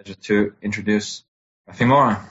pleasure to introduce Rafi Moran.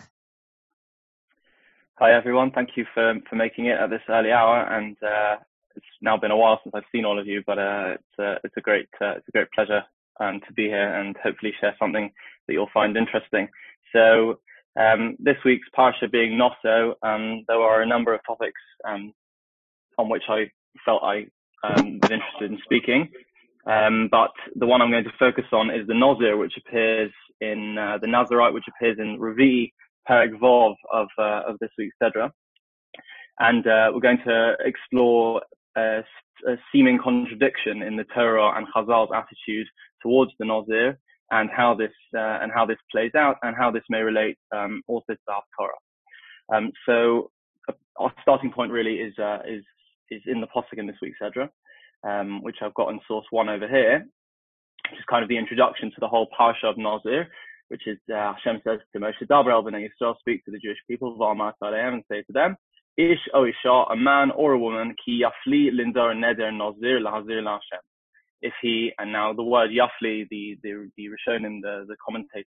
Hi everyone, thank you for making it at this early hour, and it's now been a while since I've seen all of you, but it's a great pleasure to be here and hopefully share something that you'll find interesting. So this week's parsha being Noso, there are a number of topics on which I felt I was interested in speaking, but the one I'm going to focus on is the Nazir, which appears in the Nazirite, which appears in Revi Perek Vov of this week's Sedra, and we're going to explore a seeming contradiction in the Torah and Chazal's attitude towards the Nazir, and how this plays out, and how this may relate also to the Haftarah. So our starting point really is in the Pasuk in this week's Sedra, which I've got in source 1 over here, which is kind of the introduction to the whole parsha of Nazir, which is Hashem says to Moshe, Daber el bnei Yisrael, speak to the Jewish people, v'amar aleim, and say to them, Ish o isha, a man or a woman, ki yafli lindar neder nazir lahazir laHashem. If he, and now the word yafli, the Rishonim, the commentators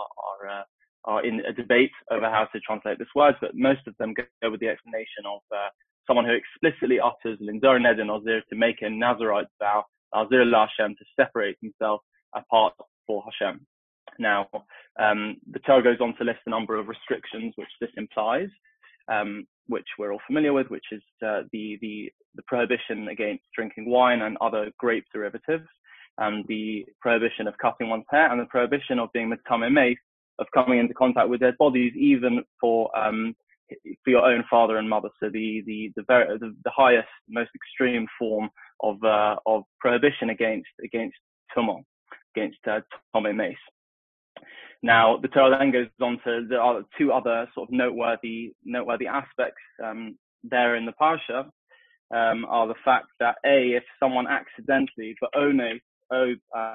are in a debate over how to translate this word, but most of them go with the explanation of someone who explicitly utters lindar neder nazir, to make a Nazirite vow, lahazir laHashem, to separate himself apart for Hashem. Now, the Torah goes on to list a number of restrictions which this implies, which we're all familiar with, which is the prohibition against drinking wine and other grape derivatives, and the prohibition of cutting one's hair, and the prohibition of being metameh meis, of coming into contact with dead bodies, even for your own father and mother. So the highest, most extreme form of prohibition against tumah, against tameh meis. Now, the Torah then goes on to the other two other sort of noteworthy aspects there in the parsha, are the fact that if someone accidentally, for oneg, or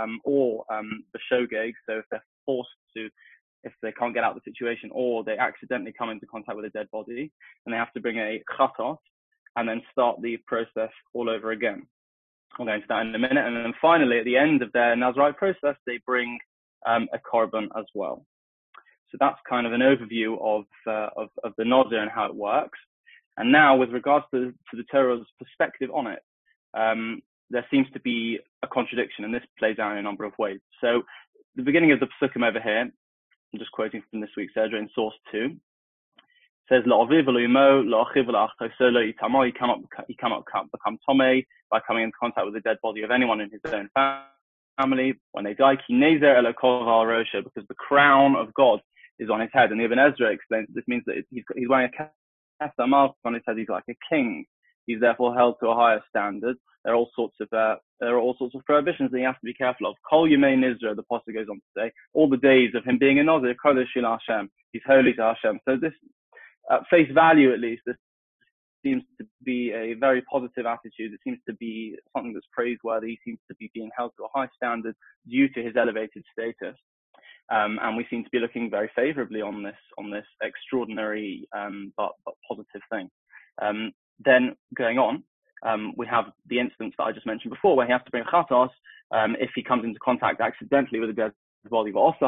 the shogeg, so if they're forced to, if they can't get out of the situation, or they accidentally come into contact with a dead body, and they have to bring a chatos and then start the process all over again. We'll go into that in a minute. And then finally, at the end of their Nazirite process, they bring a korban as well. So that's kind of an overview of the Nazir and how it works. And now, with regards to the Torah's perspective on it, there seems to be a contradiction, and this plays out in a number of ways. So the beginning of the Pesukim over here, I'm just quoting from this week's Sedra in source 2, says, "La'aviv v'lo la'achiv v'la'acho solo itamo." He cannot become tomei by coming in contact with the dead body of anyone in his own family when they die. Ki nezer elokov al rosho, because the crown of God is on his head. And the Ibn Ezra explains that this means that he's wearing a kesser malchus on his head. He's like a king. He's therefore held to a higher standard. There are all sorts of prohibitions that he has to be careful of. Kol yemei nizra, the pasuk goes on to say, all the days of him being a nazir, kodesh shel Hashem, he's holy to Hashem. So this, at face value at least, this seems to be a very positive attitude. It seems to be something that's praiseworthy. He seems to be being held to a high standard due to his elevated status. And we seem to be looking very favorably on this extraordinary but positive thing. Then going on, we have the instance that I just mentioned before, where he has to bring a chatos if he comes into contact accidentally with a dead body.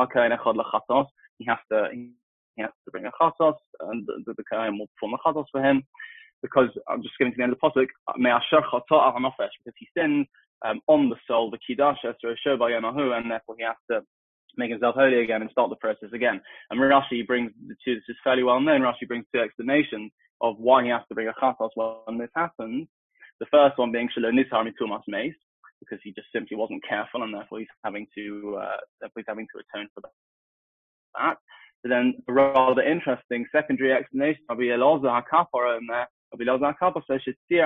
He has to bring a chatos, and the kohen will perform a chatos for him, because I'm just getting to the end of the pasuk, because he sinned on the soul, the kiddush, and therefore he has to make himself holy again and start the process again. And Rashi brings the two, this is fairly well known, Rashi brings two explanations of why he has to bring a chatos when this happens. The first one being shelo nizhar mitumas meis, because he just simply wasn't careful, and therefore he's having to atone for that. But then a rather interesting secondary explanation of Elazar HaKapara in there, Elazar HaKapara says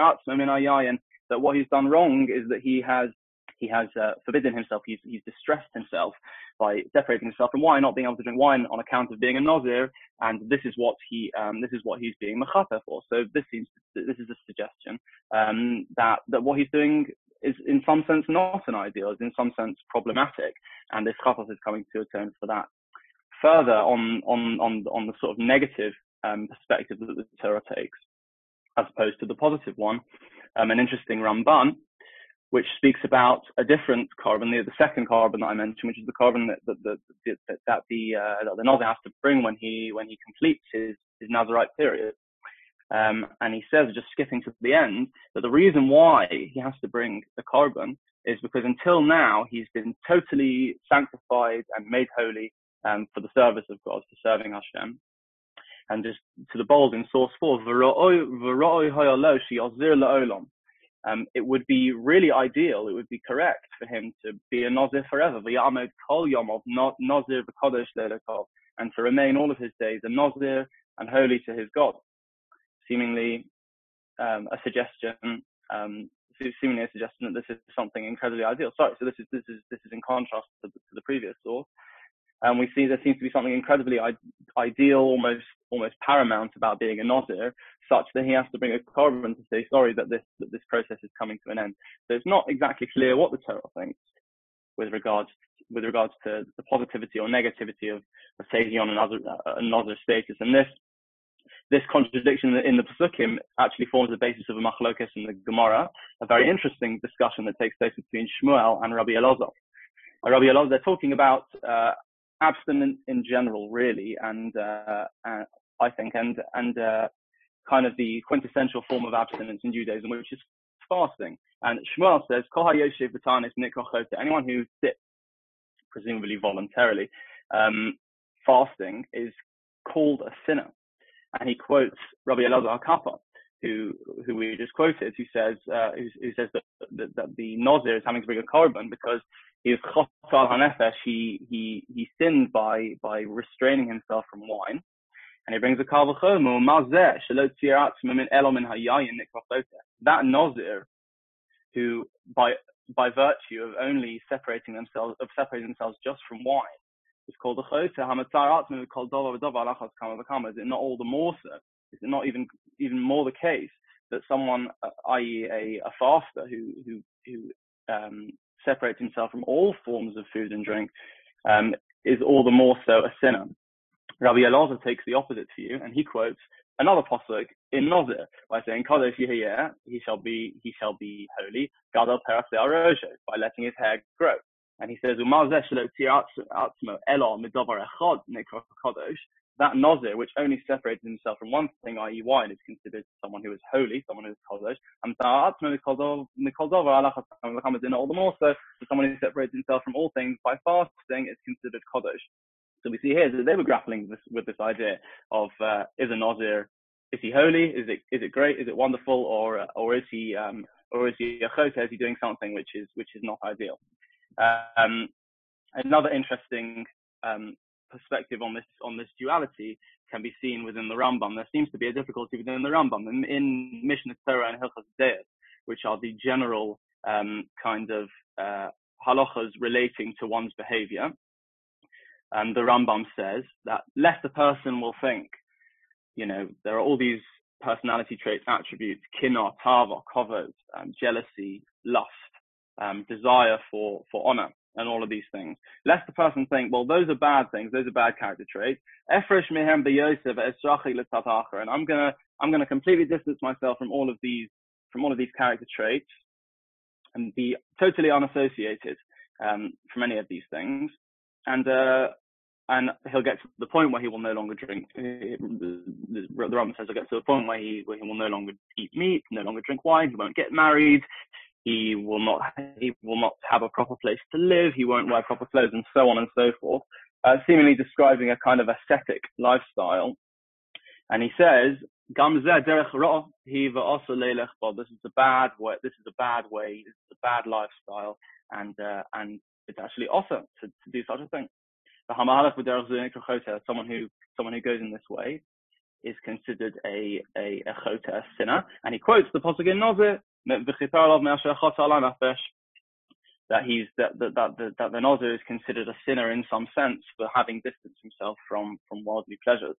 that what he's done wrong is that he has forbidden himself, he's distressed himself by separating himself from wine, not being able to drink wine on account of being a Nazir, and this is what he's being mechaper for. So this is a suggestion that what he's doing is in some sense not an ideal, is in some sense problematic, and this chatos is coming to atone for that. Further on the sort of negative perspective that the Torah takes, as opposed to the positive one, an interesting Ramban which speaks about a different carbon, the second carbon that I mentioned, which is the carbon that the Nazir has to bring when he completes his Nazirite period. And he says, just skipping to the end, that the reason why he has to bring the carbon is because until now he's been totally sanctified and made holy for the service of God, for serving Hashem. And just to the bold in source 4, it would be really ideal, it would be correct for him to be a Nazir forever, and to remain all of his days a Nazir and holy to his God. Seemingly a suggestion that this is something incredibly ideal. Sorry, so this is in contrast to the previous source. And we see there seems to be something incredibly ideal, almost paramount about being a Nazir, such that he has to bring a carbon to say sorry that this process is coming to an end. So it's not exactly clear what the Torah thinks with regards to the positivity or negativity of taking on a Nazir status. And this contradiction in the Pesukim actually forms the basis of a machlokas in the Gemara, a very interesting discussion that takes place between Shmuel and Rabbi Elazar. Rabbi Elazar, they're talking about abstinence in general, really, and I think, and kind of the quintessential form of abstinence in Judaism, which is fasting. And Shmuel says, anyone who sits, presumably voluntarily, fasting is called a sinner. And he quotes Rabbi Elazar HaKappa, who we just quoted, who says that the Nazir is having to bring a carbon because he is chotzal hanefesh. He sinned by restraining himself from wine, and he brings a kal v'chomer mazeh shelo tzir atzmo min elo min hayayin nikvachoteh. That Nazir, who by virtue of only separating themselves just from wine, is called a choteh hamatzar atzmo kol davar v'davar alachas kama v'kama. Is it not all the more so? Is it not even more the case that someone, i.e. a faster who separates himself from all forms of food and drink, is all the more so a sinner? Rabbi Elazar takes the opposite view, and he quotes another pasuk in Nazir by saying, "Kadosh Yehiyeh, he shall be holy, gadol perach le'arosho, by letting his hair grow." And he says, "Umazeh shelo tzir atzmo elo midavar echad nikra kadosh." That Nazir, which only separated himself from one thing, i.e. wine, is considered someone who is holy, someone who is kadosh. And all the more so, someone who separates himself from all things by fasting is considered kadosh. So we see here that they were grappling with this idea of is a Nazir, is he holy? Is it great? Is it wonderful? Or is he a choteh? Is he doing something which is not ideal? Another interesting perspective on this duality can be seen within the Rambam. There seems to be a difficulty within the Rambam in Mishnah Torah and Hilchos Deis, which are the general kind of halachas relating to one's behavior. And the Rambam says that lest a person will think, there are all these personality traits, attributes, kinah, tava, kavod, jealousy, lust, desire for honor, and all of these things. Lest the person think, well, those are bad things, those are bad character traits. Efresh mehem b'yosef esrachik l'tatacher, and I'm gonna completely distance myself from all of these character traits and be totally unassociated from any of these things. And he'll get to the point where he will no longer drink. The Rambam says he'll get to the point where he will no longer eat meat, no longer drink wine, he won't get married, he will not have a proper place to live, he won't wear proper clothes, and so on and so forth, seemingly describing a kind of ascetic lifestyle. And he says, "Gam zeh derech ra'ah hi v'asa leilech bo." This is a bad way. This is a bad lifestyle, and it's actually awesome to do such a thing. Someone who goes in this way is considered a choteh, a sinner. And he quotes the pasuk in Nazir that the Nazir is considered a sinner in some sense for having distanced himself from worldly pleasures.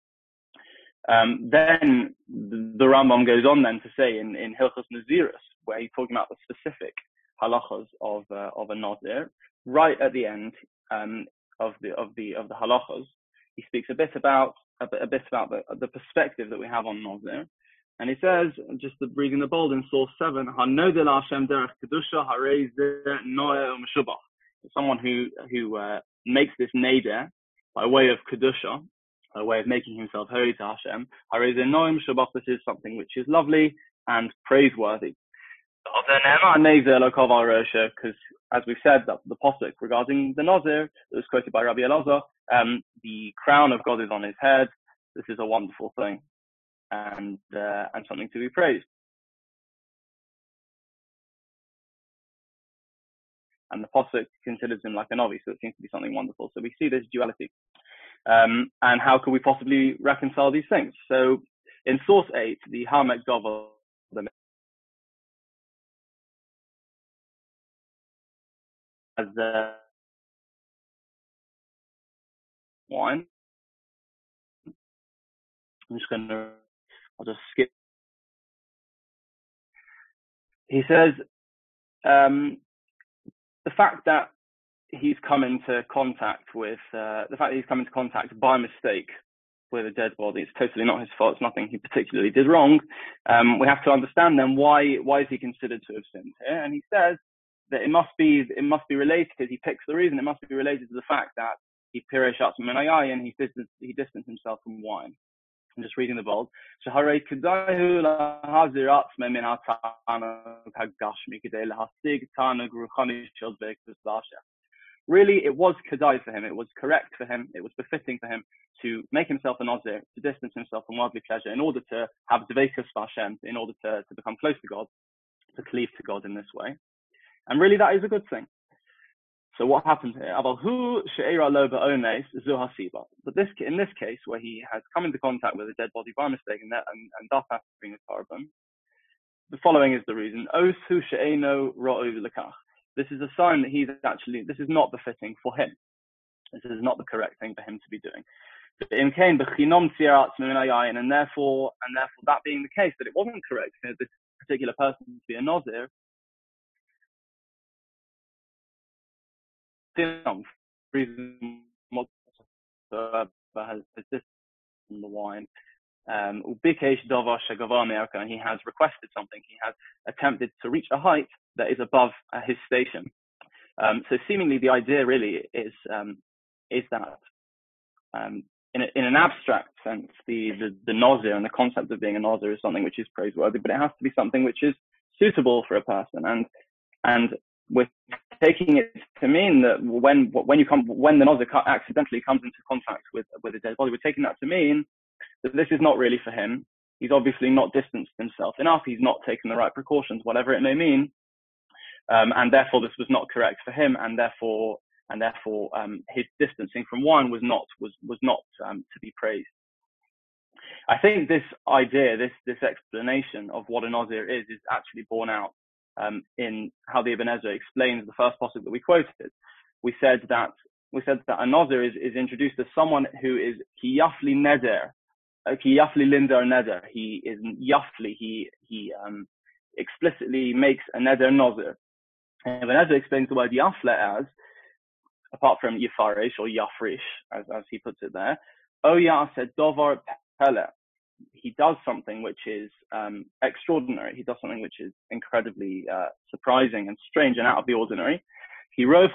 Then the Rambam goes on then to say in Hilchos Nazirus, where he's talking about the specific halachas of a Nazir, right at the end of the halachas, he speaks a bit about the perspective that we have on Nazir, And he says, just reading the bold in source 7, Hanodel Hashem derech kedusha harei zeh noeh u'meshubach. Someone who makes this neder by way of kedusha, by way of making himself holy to Hashem, harei zeh noeh u'meshubach. This is something which is lovely and praiseworthy. Because as we've said, that the posuk regarding the Nazir that was quoted by Rabbi Elazar, the crown of God is on his head. This is a wonderful thing, and something to be praised. And the posuk considers him like a novi, so it seems to be something wonderful. So we see this duality. And how could we possibly reconcile these things? So in source 8, the Hamek Dovel, as wine. I'll just skip. He says, the fact that he's come into contact by mistake with a dead body, it's totally not his fault. It's nothing he particularly did wrong. We have to understand then why is he considered to have sinned here? And he says that it must be related. He picks the reason. It must be related to the fact that he piresh atzmo min hayayin, and he distanced himself from wine. I'm just reading the bold. Really, it was kedai for him. It was correct for him. It was befitting for him to make himself a nazir, to distance himself from worldly pleasure, in order to have dveikus v'Hashem, in order to become close to God, to cleave to God in this way. And really, that is a good thing. So what happens here? But in this case, where he has come into contact with a dead body by mistake and thus has to bring a carbon, the following is the reason. This is a sign that this is not befitting for him. This is not the correct thing for him to be doing. And therefore that being the case, that it wasn't correct for this particular person to be a nazir, reason whatsoever has this in the wine. And he has requested something. He has attempted to reach a height that is above his station. So seemingly the idea really is that in an abstract sense, the nazir and the concept of being a nazir is something which is praiseworthy, but it has to be something which is suitable for a person. And we're taking it to mean that when the nazir accidentally comes into contact with a dead body, we're taking that to mean that this is not really for him. He's obviously not distanced himself enough. He's not taken the right precautions, whatever it may mean, and therefore this was not correct for him, and therefore his distancing from wine was not to be praised. I think this idea, this explanation of what a nazir is actually borne out in how the Ibn Ezra explains the first pasuk that we quoted. We said that a nazir is introduced as someone who is ki yafli neder, ki yafli linder neder. He is yafli. He explicitly makes a neder nazir. And Ibn Ezra explains the word yafle as, apart from yifarish or yafrish, as he puts it there, oya said dovar pele. He does something which is extraordinary. He does something which is incredibly surprising and strange and out of the ordinary. He rove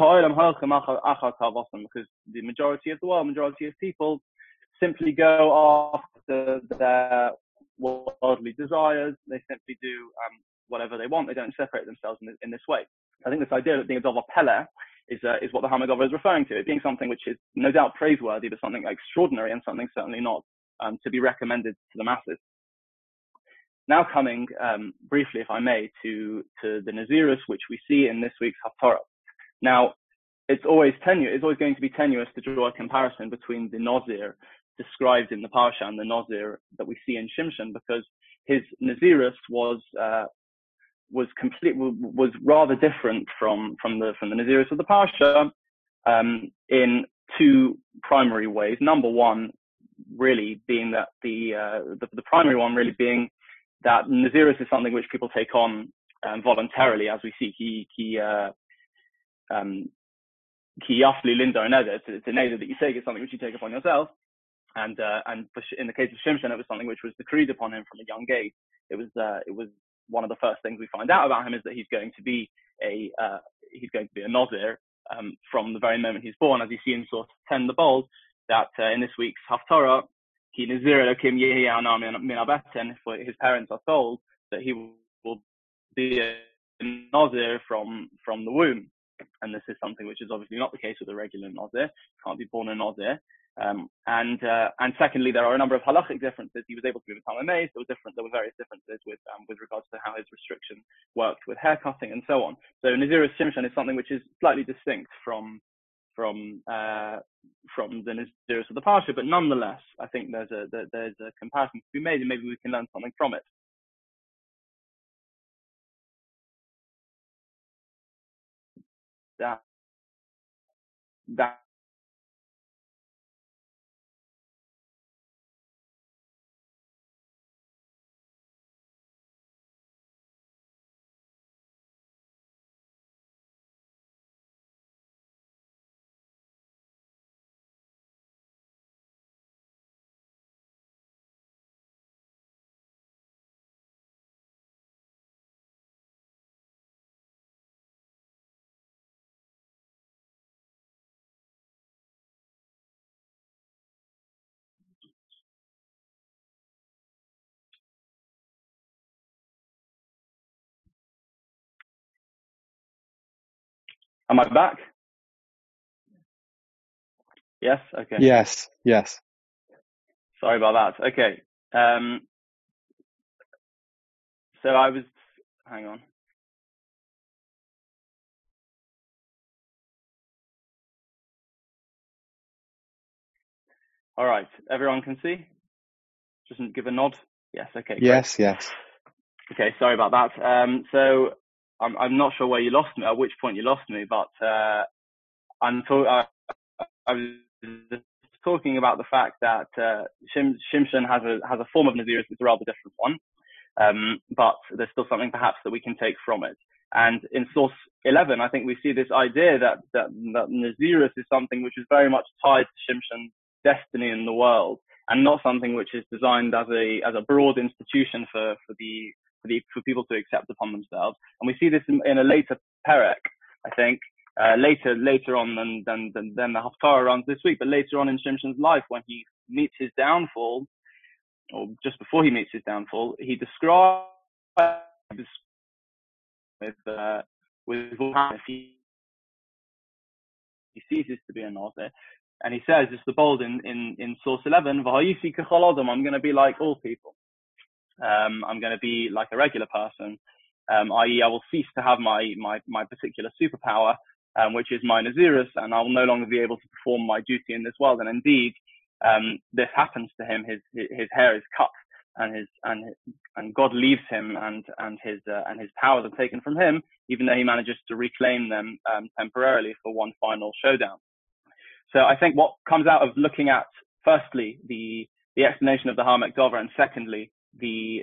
because the majority of the world, majority of people, simply go after their worldly desires. They simply do whatever they want. They don't separate themselves in this way. I think this idea of being a dover pele is what the Hamagova is referring to. It being something which is no doubt praiseworthy, but something extraordinary and something certainly not to be recommended to the masses. Now coming briefly, if I may, to the Nazirus, which we see in this week's Haftarah. Now, it's always going to be tenuous to draw a comparison between the Nazir described in the Parsha and the Nazir that we see in Shimshon, because his Nazirus was rather different from the Nazirus of the Parsha in two primary ways. Number one, really being that the primary one really being that Nazirus is something which people take on voluntarily, as we see ki yafli linda neder. It's a neder that you take. It's something which you take upon yourself, and in the case of Shimshon, it was something which was decreed upon him from a young age. it was one of the first things we find out about him is that he's going to be a Nazir from the very moment he's born, as you see in source 10 the bold, that in this week's Haftarah, Ki Nazir Elokim Yehi Ana Min Abaten, for his parents are told that he will be a Nazir from the womb. And this is something which is obviously not the case with a regular Nazir. Can't be born a Nazir. And secondly, there are a number of halachic differences. He was able to be a Talmud. There were various differences with regards to how his restriction worked with haircutting and so on. So Nazirus Shimshon is something which is slightly distinct from the Nazirus of the Parsha, but nonetheless, I think there's a comparison to be made, and maybe we can learn something from it. That Am I back? Yes? Okay. Yes. Sorry about that. Okay. So hang on. All right. Everyone can see? Just give a nod. Yes. Okay. Great. Yes. Okay. Sorry about that. So I'm not sure where you lost me, at which point you lost me, but I was talking about the fact that Shimshon has a form of Nazirus. It's a rather different one, but there's still something perhaps that we can take from it. And in source 11, I think we see this idea that Nazirus is something which is very much tied to Shimshon's destiny in the world, and not something which is designed as a broad institution for people to accept upon themselves. And we see this in a later perek, I think. Later on than the Haftarah runs this week, but later on in Shimshon's life, when he meets his downfall, or just before he meets his downfall, he describes with if he ceases to be a Nazir, and he says, it's the bold in source 11, I'm going to be like all people. I'm going to be like a regular person, i.e. I will cease to have my particular superpower, which is my Nazirus, and I will no longer be able to perform my duty in this world. And indeed, this happens to him. His hair is cut, and God leaves him, and his powers are taken from him, even though he manages to reclaim them temporarily for one final showdown. So I think what comes out of looking at, firstly, the explanation of the Hamek Dover, and secondly, the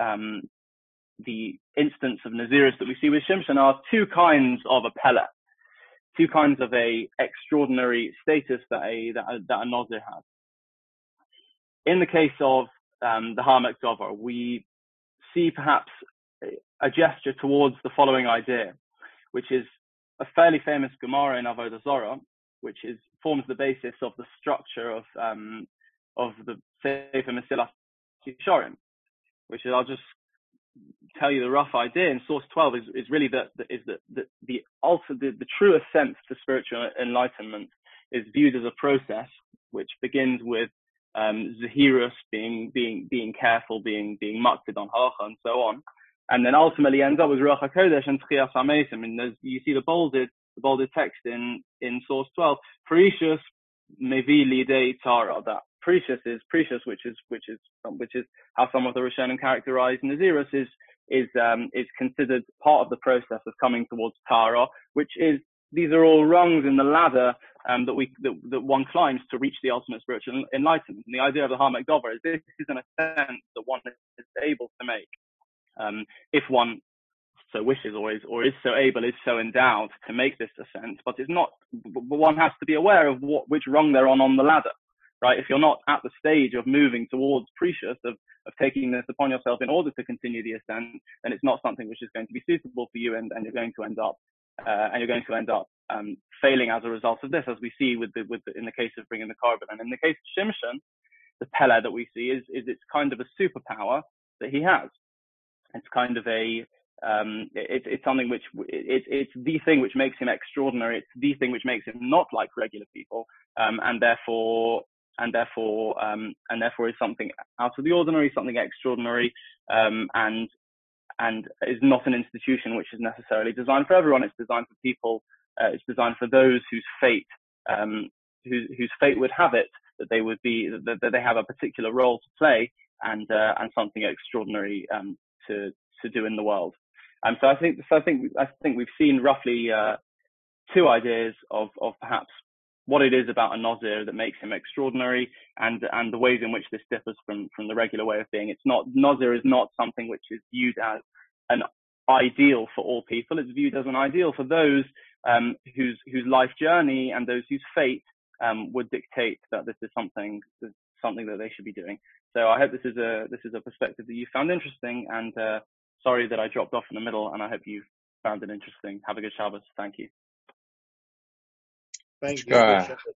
instance of Nazirus that we see with Shimshon are two kinds of a Pele, two kinds of a extraordinary status that a Nazir has. In the case of the Hamek Dover, we see perhaps a gesture towards the following idea, which is a fairly famous Gemara in Avodah Zarah, which forms the basis of the structure of the Sefer Mesilas Yesharim, which is, I'll just tell you the rough idea. In source 12 is really the true ascent to spiritual enlightenment is viewed as a process which begins with Zahirus, being careful, being muqtid on halacha and so on, and then ultimately ends up with Ruach HaKodesh and Tchias HaMeisim. I mean, you see the bolded text in source 12. Precious mevi lidei tara. That precious, which is how some of the Rishonim characterize Nazirus, is considered part of the process of coming towards Tara, which is, these are all rungs in the ladder that one climbs to reach the ultimate spiritual enlightenment. And the idea of the Hamek Dover is this is an ascent that one is able to make if one so wishes, or is so able, is so endowed to make this ascent. But one has to be aware of which rung they're on the ladder, right? If you're not at the stage of moving towards precious, of taking this upon yourself in order to continue the ascent, then it's not something which is going to be suitable for you, and you're going to end up failing as a result of this, as we see in the case of bringing the carbon. And in the case of Shimshon, the Pele that we see is it's kind of a superpower that he has. It's kind of it's something which it's the thing which makes him extraordinary. It's the thing which makes him not like regular people, and therefore is something out of the ordinary, something extraordinary, and is not an institution which is necessarily designed for everyone. It's designed for people. It's designed for those whose fate would have it that they have a particular role to play and something extraordinary to do in the world. So I think we've seen roughly two ideas of perhaps what it is about a Nazir that makes him extraordinary, and the ways in which this differs from the regular way of being. Nazir is not something which is viewed as an ideal for all people. It's viewed as an ideal for those whose life journey and those whose fate would dictate that this is something that they should be doing. So I hope this is a perspective that you found interesting, and sorry that I dropped off in the middle, and I hope you found it interesting. Have a good Shabbos. Thank you. Thank you.